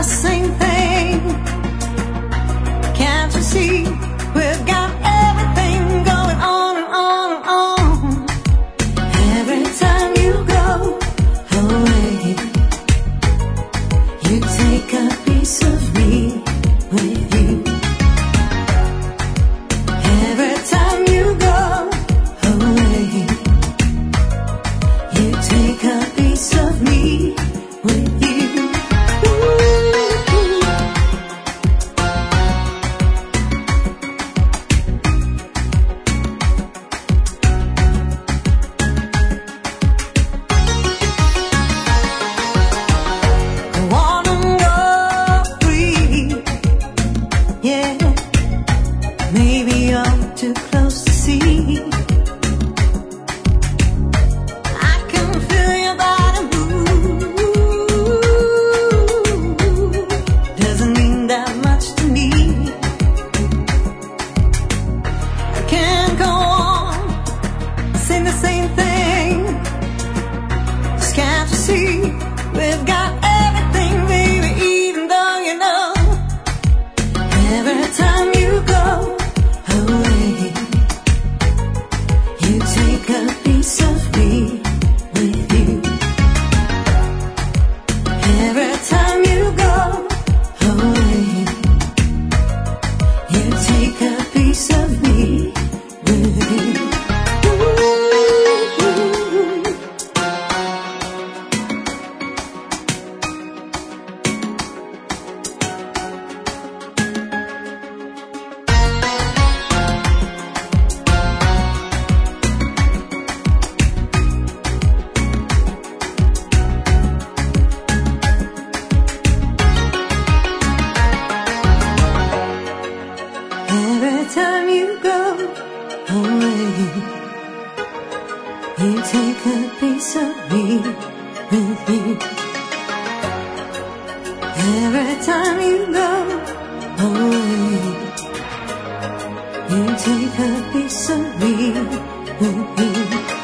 the same thing. Can't you see we've got everything going on and on and on? Every time you go away, you take a piece of me with you. Every time you go away, you take a piece of me with you. Maybe you're too close to see. I can feel your body move. Doesn't mean that much to me. I can't go on saying the same thing. Just can't you see we've got everything, baby, even though you know every time you go away, you take a piece of me with you. Every time you go away, you take a piece of me with you. Every time you go away, you take a piece of me with you. Every time you go away, you take a piece of me with you.